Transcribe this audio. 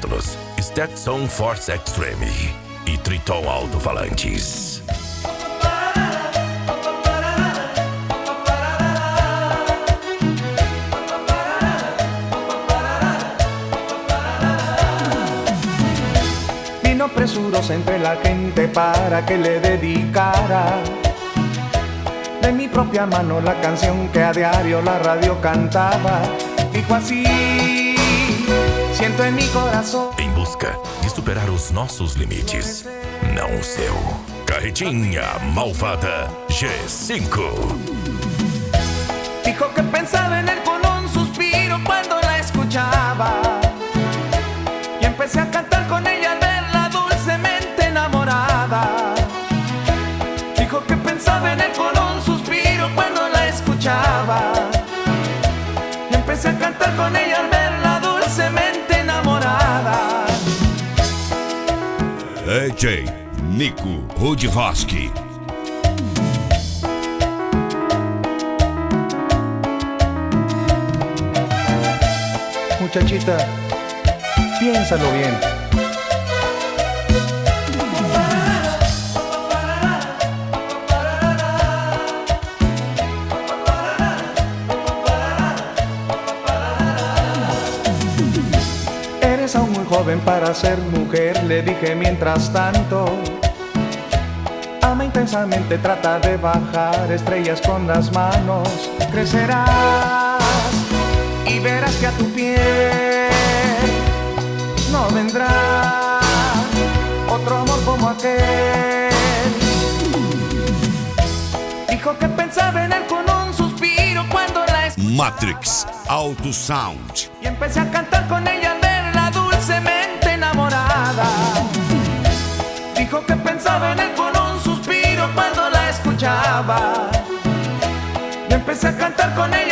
rótulos, Stetson Force Extreme e Triton Alto-Falantes. Vino presuroso entre la gente para que le dedicara de mi propia mano la canción que a diario la radio cantaba. Dijo así, siento en mi coração. Em busca de superar os nossos limites, não o seu. Carretinha Malvada G5. Dijo que pensaba en él con un suspiro cuando la escuchaba. Y empecé a cantar con ella al verla dulcemente enamorada. Dijo que pensaba en él con un suspiro cuando la escuchaba. Y empecé a cantar con ella al verla dulcemente enamorada. DJ Nico Rudkowski. Muchachita, piénsalo bien. Eres aún muy joven para ser mujer, le dije mientras tanto. Ama intensamente, trata de bajar estrellas con las manos. Crecerás y verás que a tu piel no vendrá otro amor como aquel. Dijo que pensaba en él con un suspiro cuando la escuchaba. Matrix Auto Sound. Y empecé a cantar con ella al verla dulcemente enamorada. Dijo que pensaba en él con un suspiro cuando la escuchaba. Y empecé a cantar con ella